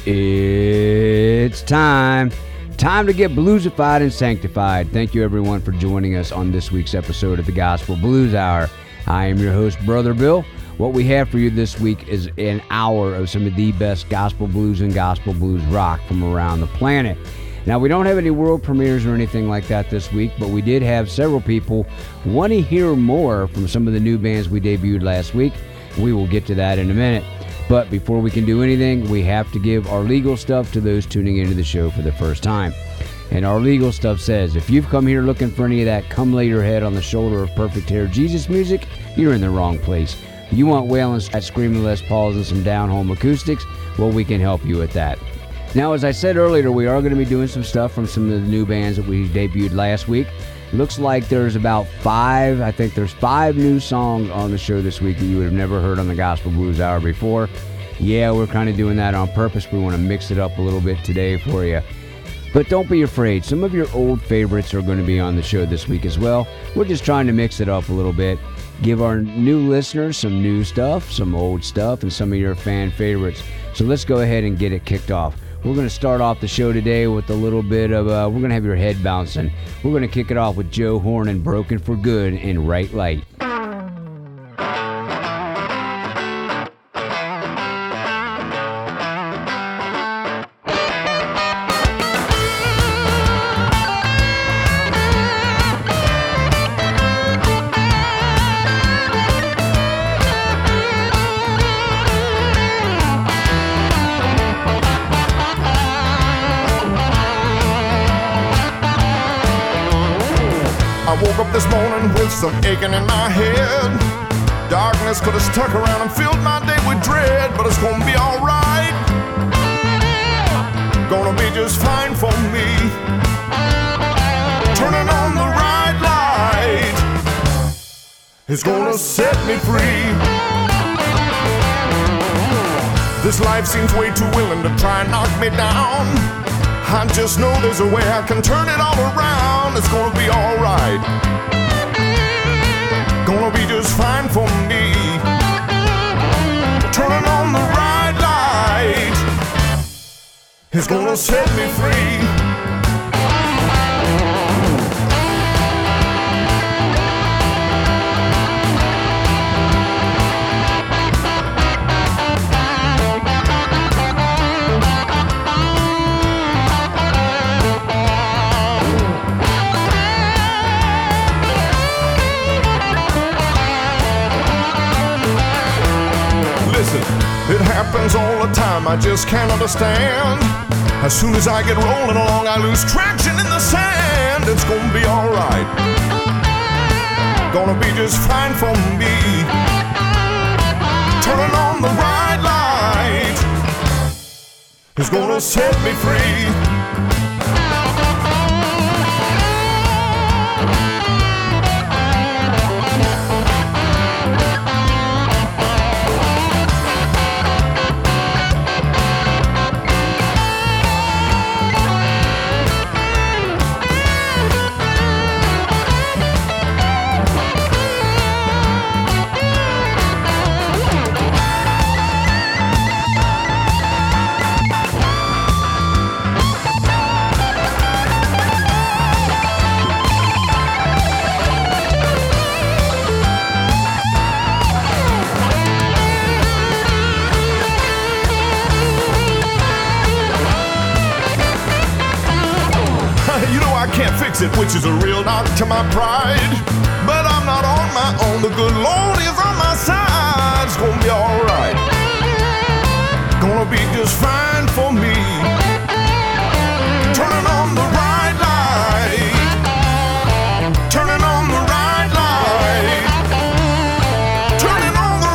It's time to get bluesified and sanctified. Thank you everyone for joining us on this week's episode of the Gospel Blues Hour. I am your host, Brother Bill. What we have for you this week is an hour of some of the best gospel blues and gospel blues rock from around the planet. Now, we don't have any world premieres or anything like that this week, but we did have several people want to hear more from some of the new bands we debuted last week. We will get to that in a minute. But before we can do anything, we have to give our legal stuff to those tuning into the show for the first time. And our legal stuff says, if you've come here looking for any of that come lay your head on the shoulder of perfect hair Jesus music, you're in the wrong place. You want wailing, screaming Les Pauls and some down-home acoustics? Well, we can help you with that. Now, as I said earlier, we are going to be doing some stuff from some of the new bands that we debuted last week. Looks like there's about five new songs on the show this week that you would have never heard on the Gospel Blues Hour before. Yeah, we're kind of doing that on purpose. We want to mix it up a little bit today for you. But don't be afraid. Some of your old favorites are going to be on the show this week as well. We're just trying to mix it up a little bit. Give our new listeners some new stuff, some old stuff, and some of your fan favorites. So let's go ahead and get it kicked off. We're going to start off the show today with a little bit of, we're going to have your head bouncing. We're going to kick it off with Joe Horn and Broken for Good in Right Light. I woke up this morning with some aching in my head. Darkness could have stuck around and filled my day with dread, but it's gonna be alright. Gonna be just fine for me. Turning on the right light, it's gonna set me free. This life seems way too willing to try and knock me down. I just know there's a way I can turn it all around. It's gonna be alright. Gonna be just fine for me. Turning on the right light, it's gonna set me free. It happens all the time, I just can't understand. As soon as I get rolling along, I lose traction in the sand. It's gonna be alright. Gonna be just fine for me. Turning on the right light, it's gonna set me free. Which is a real knock to my pride. But I'm not on my own. The good Lord is on my side. It's gonna be alright. Gonna be just fine for me. Turning on the right light. Turning on the right light. Turning on the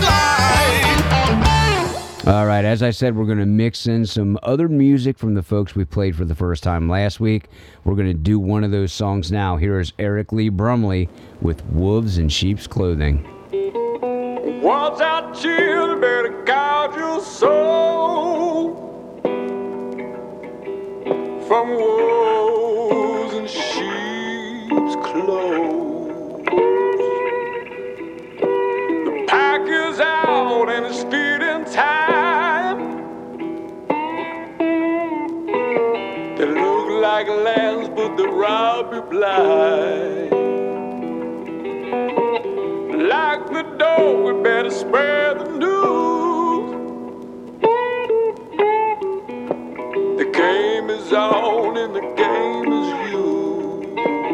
right light. All right, as I said, we're going to mix in some other music from the folks we played for the first time last week. We're going to do one of those songs now. Here is Eric Lee Brumley with Wolves in Sheep's Clothing. Watch out, chill, better guard your soul from wolves in sheep's clothes. The pack is out and it's feeding time. with the Robbie blind. Like the door, we better spread the news. The game is on and the game is you.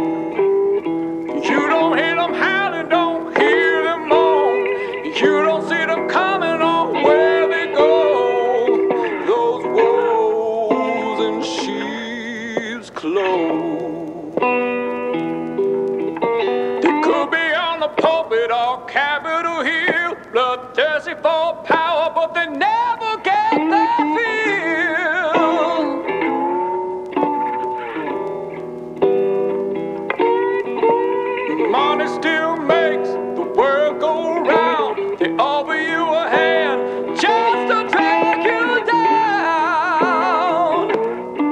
You don't hear them howling, don't hear them moan. You don't see them coming on where they go. Those wolves in sheep's clothes. They could be on the pulpit or Capitol Hill, bloodthirsty for power, but they never get their fill. Money still makes the world go round. They offer you a hand just to drag you down.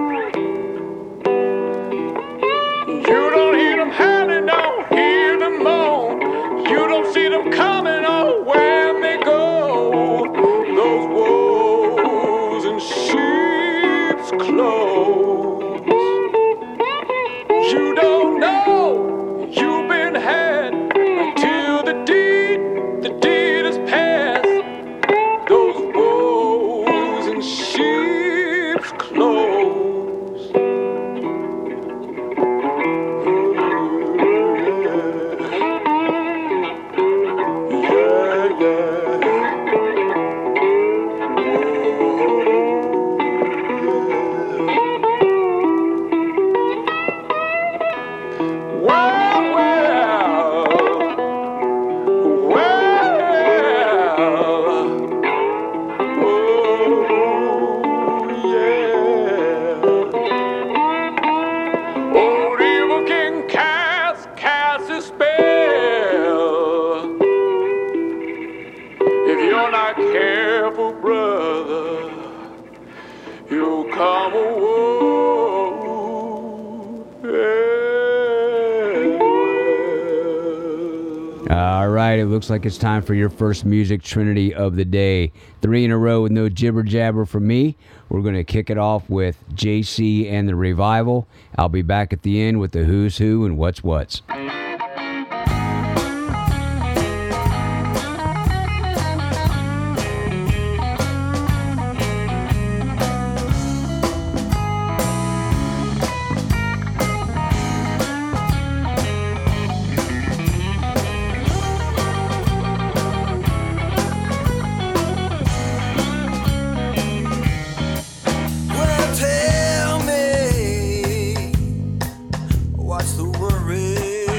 You don't hear them howling, don't hear them moan. You don't see them coming on where they go. Those wolves in sheep's clothes. You don't know you've been had until the deed is past. Those wolves in sheep's clothes. Yeah, yeah. Well, oh, yeah. Old evil King cast his spell. If you're not careful, brother, you'll come away. All right, it looks like it's time for your first music trinity of the day. 3 in a row with no jibber jabber from me. We're going to kick it off with JC and the Revival. I'll be back at the end with the who's who and what's what's. Well, tell me, what's the worry?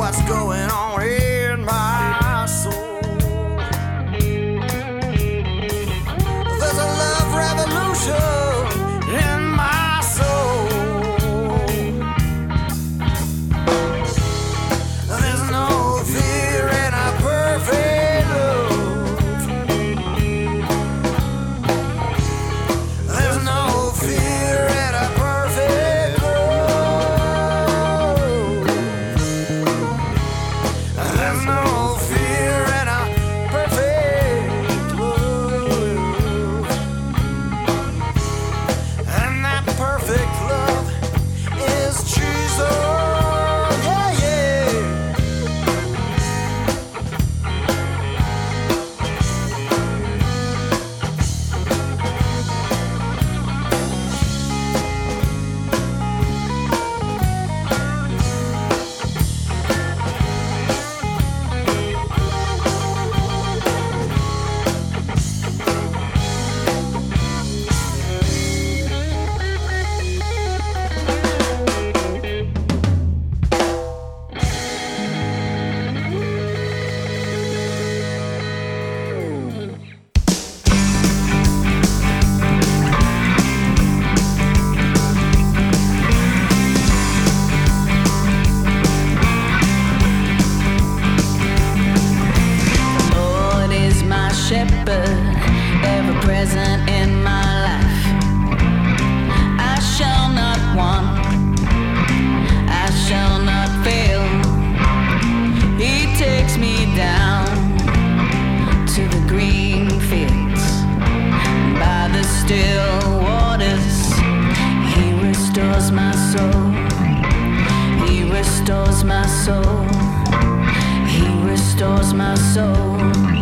what's going on in my soul. There's a love revolution in my soul. There's no fear in a perfect love. There's no fear in a perfect love. There's no fear in a perfect love. And that perfect love is Jesus. Yeah, yeah. Lord is my shepherd, ever present in my life. I shall not want, I shall not fail. He takes me down to the green fields, by the still waters. He restores my soul. He restores my soul. He restores my soul.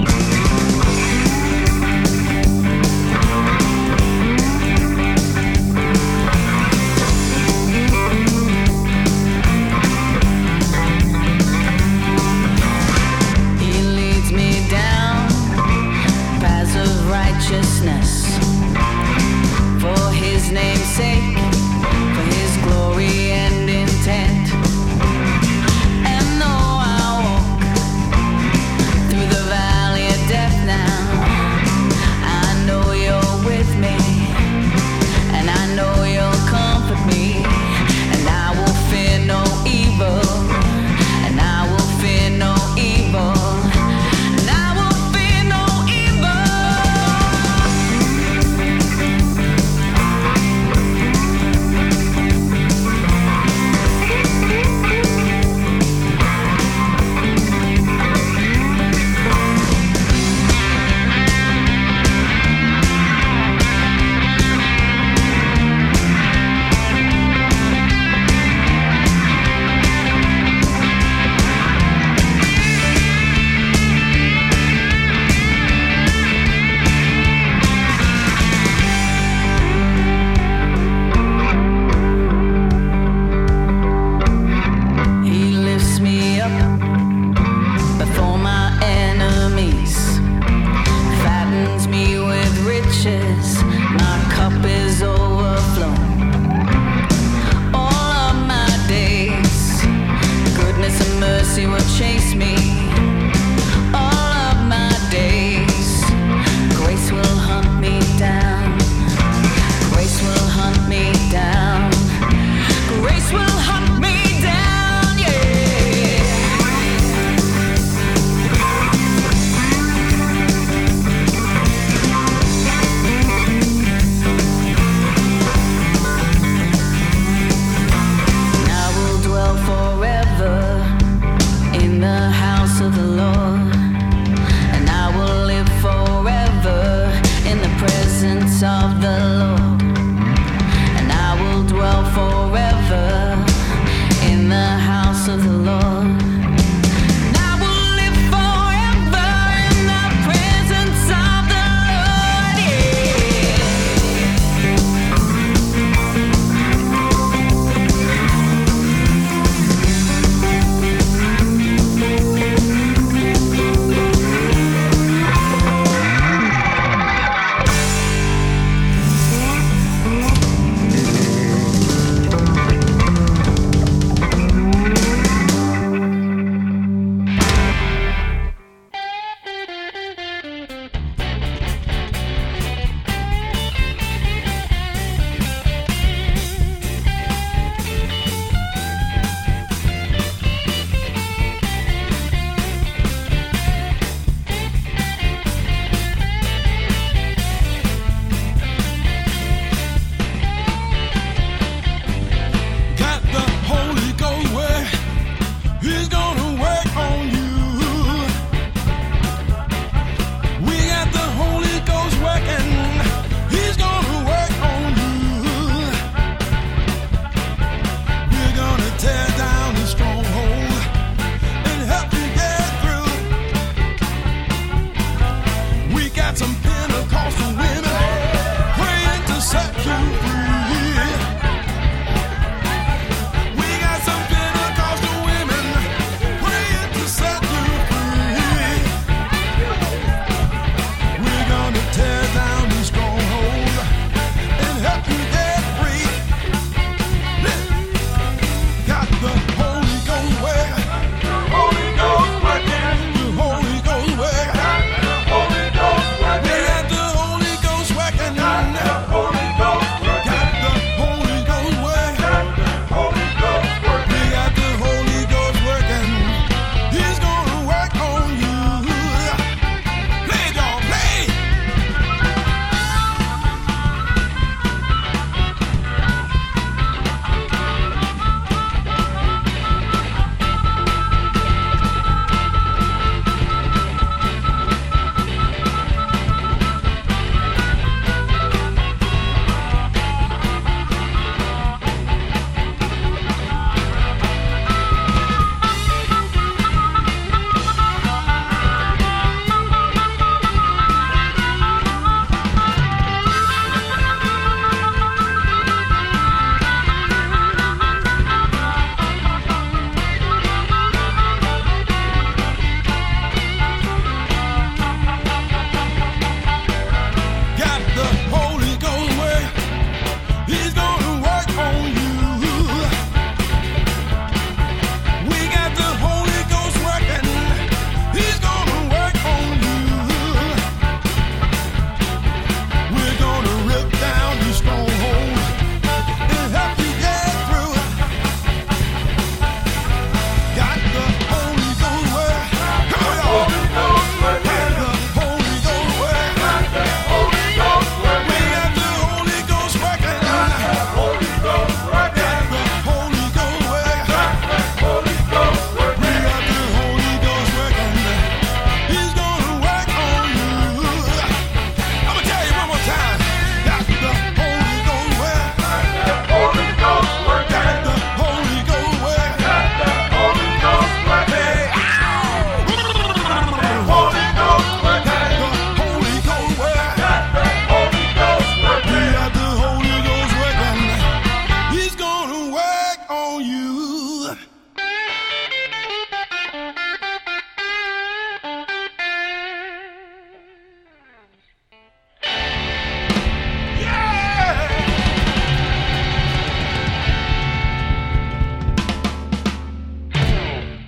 He leads me down paths of righteousness for his name's sake, for his glory and intent. And though I walk through the valley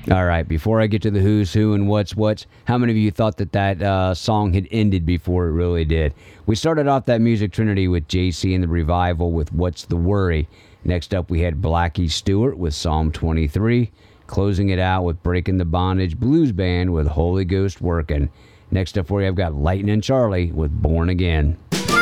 All right, before I get to the who's who and what's, how many of you thought that song had ended before it really did? We started off that music trinity with JC and the Revival with What's the Worry. Next up, we had Blackie Stewart with Psalm 23. Closing it out with Breaking the Bondage Blues Band with Holy Ghost Workin'. Next up for you, I've got Lightnin' Charlie with Born Again.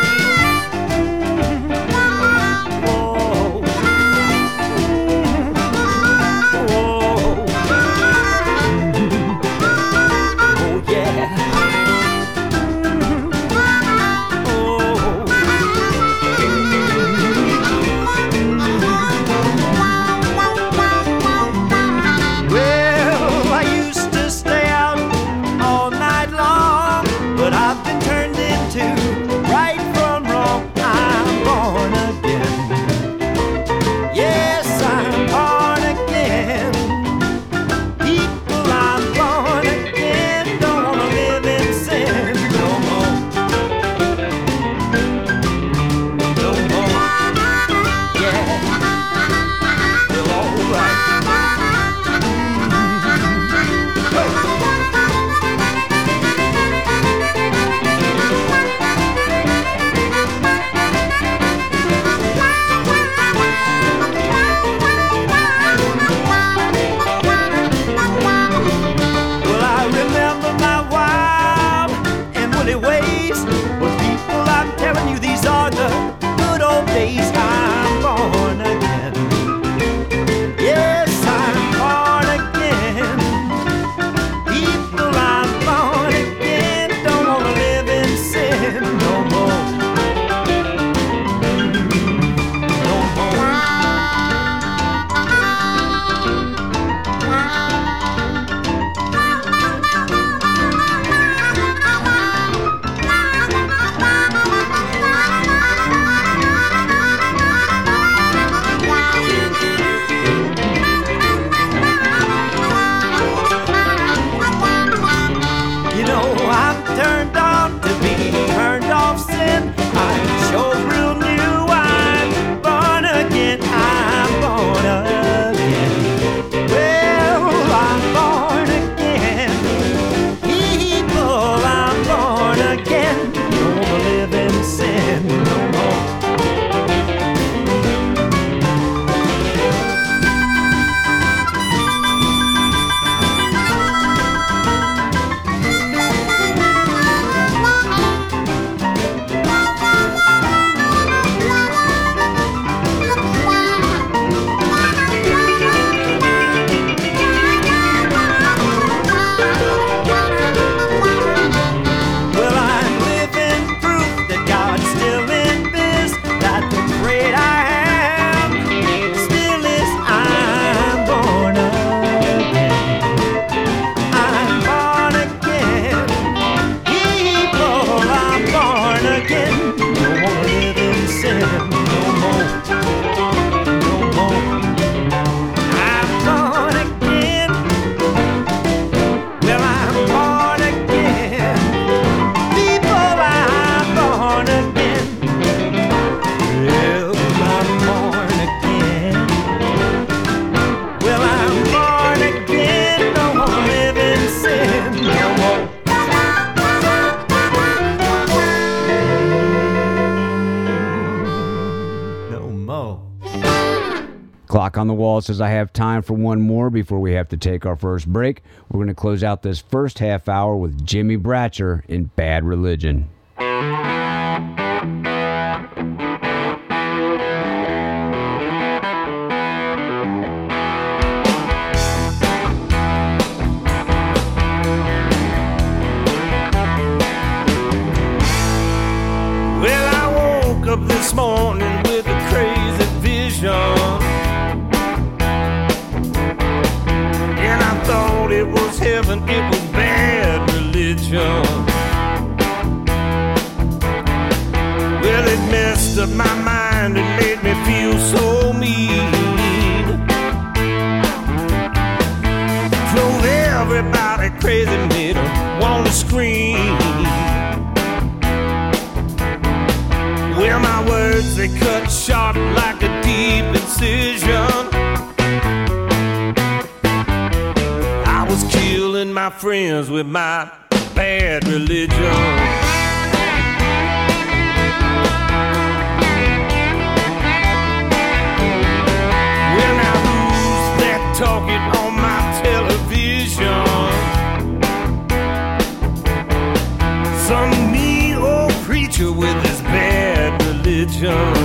Clock on the wall says I have time for one more before we have to take our first break. We're going to close out this first half hour with Jimmy Bratcher in Bad Religion. Well, I woke up this morning with a crazy vision. Thought it was heaven, it was bad religion. Well, it messed up my mind and made me feel so mean. Drove everybody crazy, made them wanna scream. Well, my words, they cut sharp like a deep incision. my friends with my bad religion. Well, now who's that talking on my television? Some mean old preacher with his bad religion.